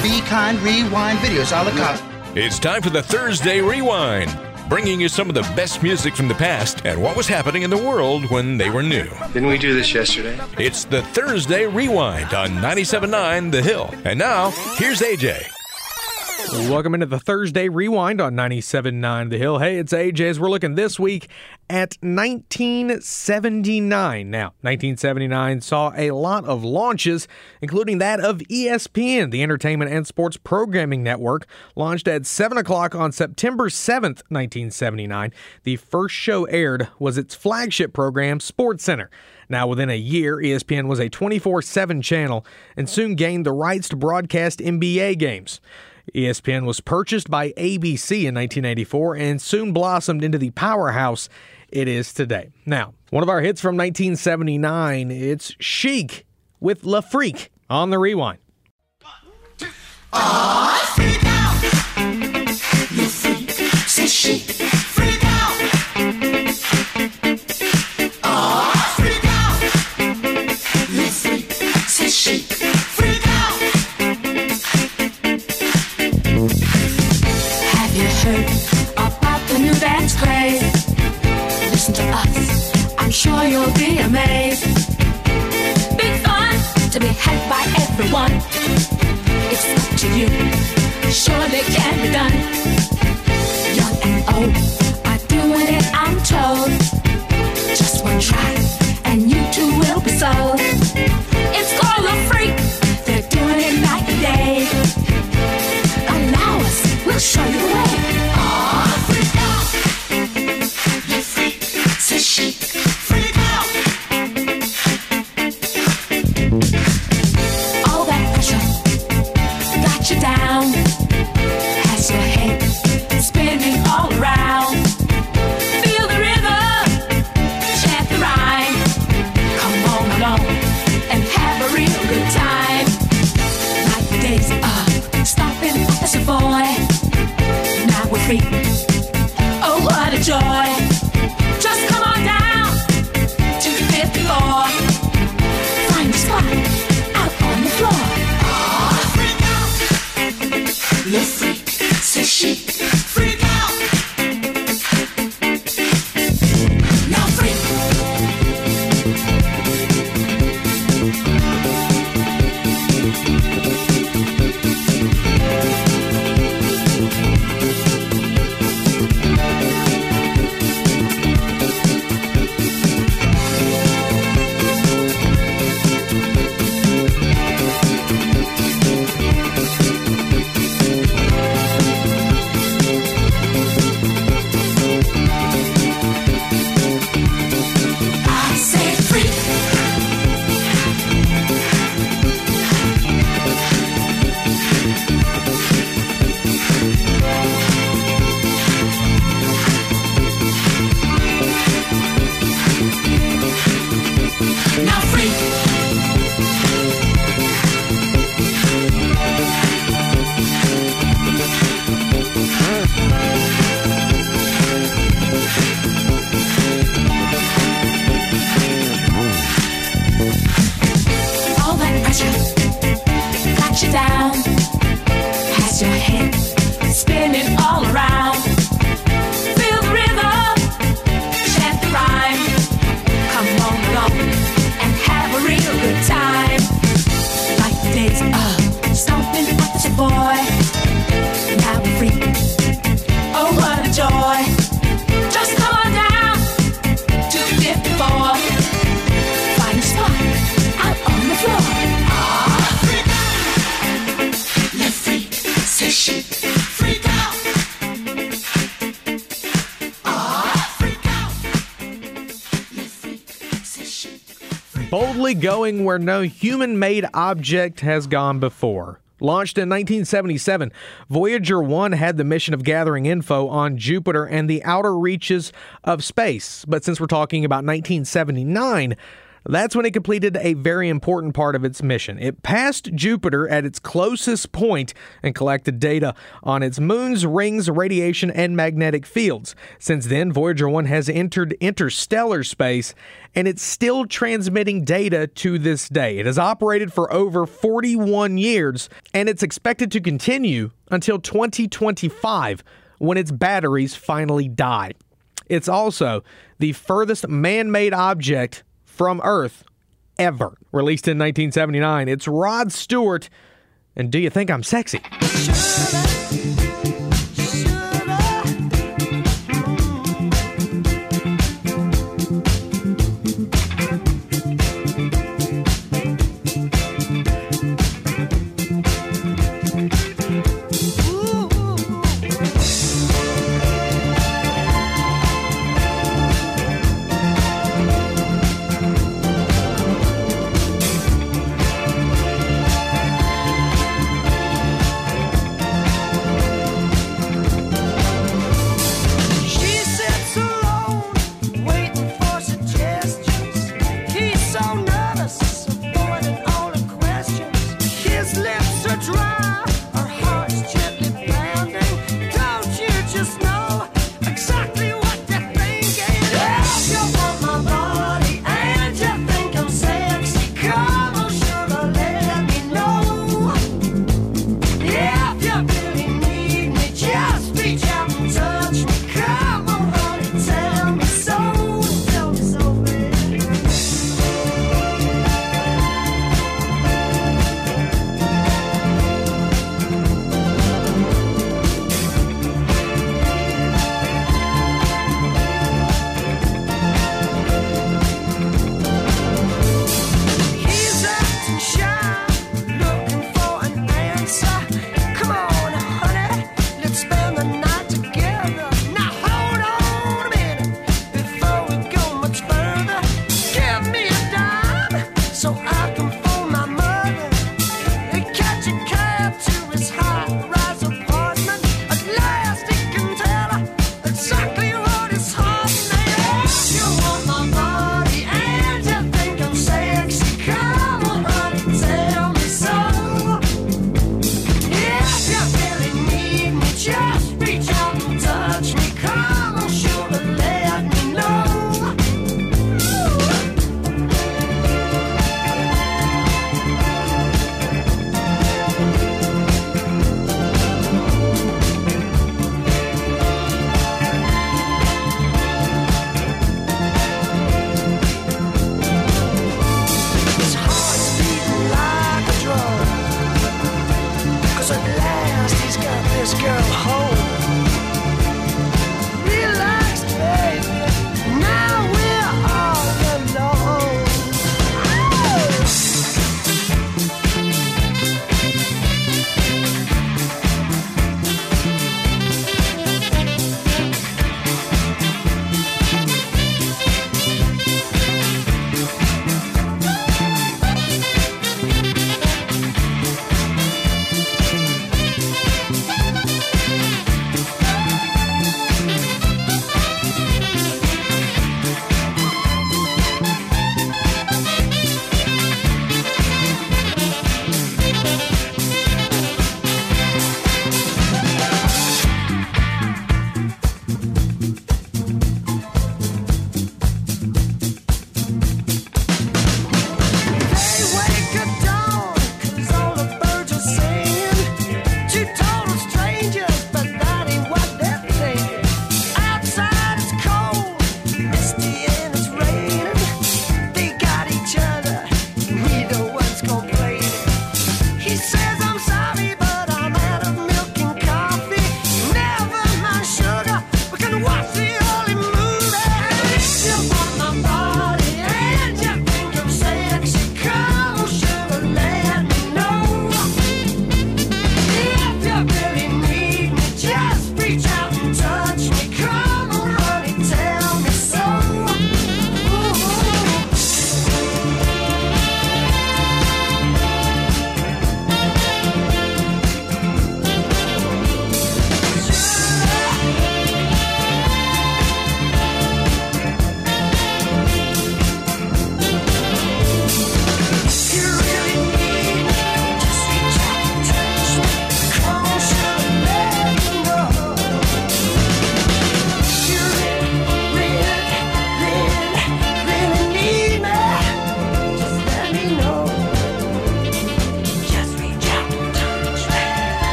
Be Kind Rewind videos a la carte. It's time for the Thursday Rewind, bringing you some of the best music from the past and what was happening in the world when they were new. Didn't we do this yesterday? It's the Thursday Rewind on 97.9 The Hill. And now, here's AJ. Welcome into the Thursday Rewind on 97.9 The Hill. Hey, it's AJ as we're looking this week at 1979. Now, 1979 saw a lot of launches, including that of ESPN, the Entertainment and Sports Programming Network, launched at 7 o'clock on September 7th, 1979. The first show aired was its flagship program, SportsCenter. Now, within a year, ESPN was a 24/7 channel and soon gained the rights to broadcast NBA games. ESPN was purchased by ABC in 1984 and soon blossomed into the powerhouse it is today. Now, one of our hits from 1979, it's Chic with La Freak on the Rewind. Freak out! La Freak, c'est chic. Freak out! Freak out! La Freak, c'est chic. Freak out! Have you heard about the new dance craze? Listen to us, I'm sure you'll be amazed. Big fun to be had by everyone. It's up to you, surely can be done. Young and old are doing it, I'm told. Just one try, and you too will be sold. It's called a freak, they're doing it night and day. Allow us, we'll show you the way. Freak out, you freak, c'est chic. Freak out. All that pressure got you down, has your head spinning all around. Feel the rhythm, chant the rhyme. Come on along and have a real good time. Like the days of stopping as a boy. Now we're free. Oh, what a joy. Just come on down to 54. Find a spot out on the floor. Freak out. Le freak, c'est chic. Freak out. Now freak. I say freak. Now freak. All that pressure got you down, has your head spinning all around. Feel the rhythm, chant the rhyme. Come on along and have a real good time. Like the days of stomping as a boy. Now we're free. Oh, what a joy. Just come on down to 54. Find a spot out on the floor. Freak out. Le freak, c'est chic. Freak out. Freak out. Le freak, c'est chic. Boldly going where no human-made object has gone before. Launched in 1977, Voyager 1 had the mission of gathering info on Jupiter and the outer reaches of space. But since we're talking about 1979, That's when it completed a very important part of its mission. It passed Jupiter at its closest point and collected data on its moon's rings, radiation, and magnetic fields. Since then, Voyager 1 has entered interstellar space, and it's still transmitting data to this day. It has operated for over 41 years, and it's expected to continue until 2025, when its batteries finally die. It's also the furthest man-made object from Earth ever. Released in 1979, it's Rod Stewart, and Do You Think I'm Sexy?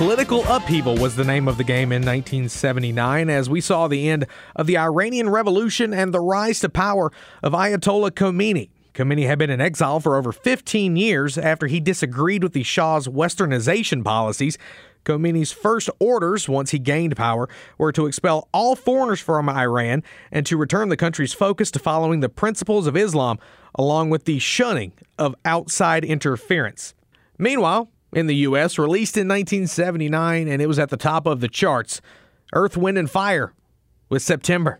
Political Upheaval was the name of the game in 1979, as we saw the end of the Iranian Revolution and the rise to power of Ayatollah Khomeini. Khomeini had been in exile for over 15 years after he disagreed with the Shah's westernization policies. Khomeini's first orders, once he gained power, were to expel all foreigners from Iran and to return the country's focus to following the principles of Islam, along with the shunning of outside interference. Meanwhile, in the U.S., released in 1979, and it was at the top of the charts, Earth, Wind & Fire with September.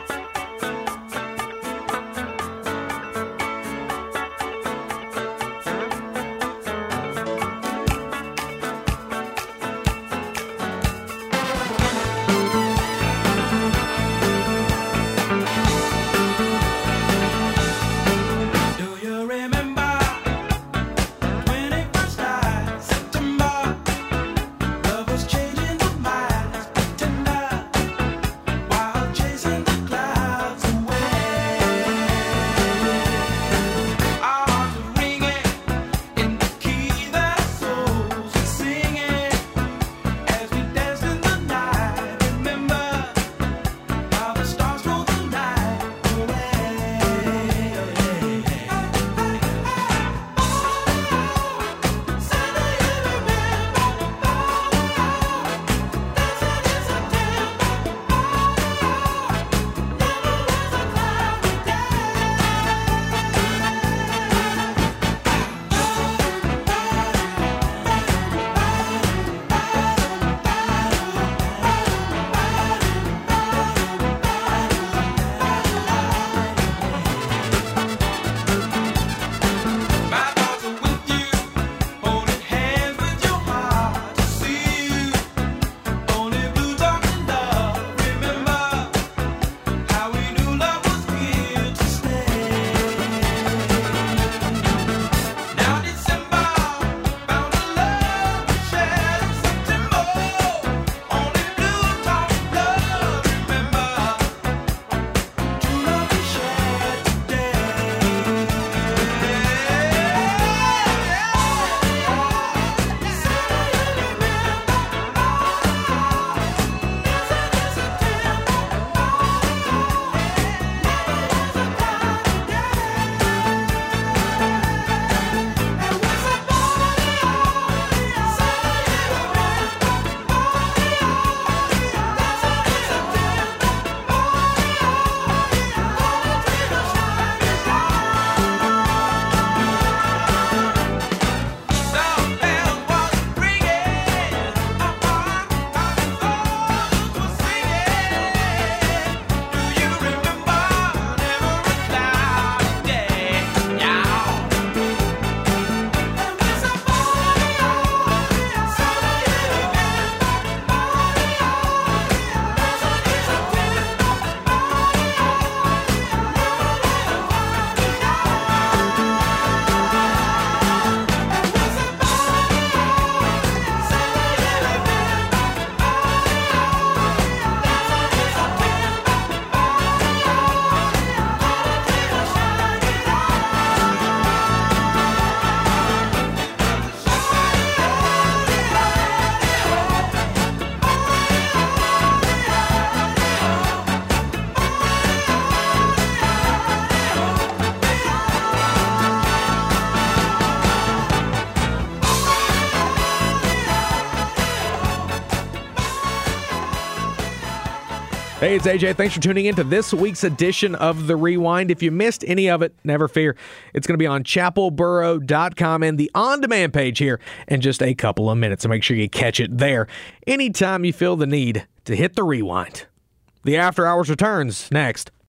Hey, it's AJ. Thanks for tuning in to this week's edition of The Rewind. If you missed any of it, never fear. It's going to be on chapelboro.com and the on-demand page here in just a couple of minutes, so make sure you catch it there anytime you feel the need to hit the rewind. The After Hours returns next.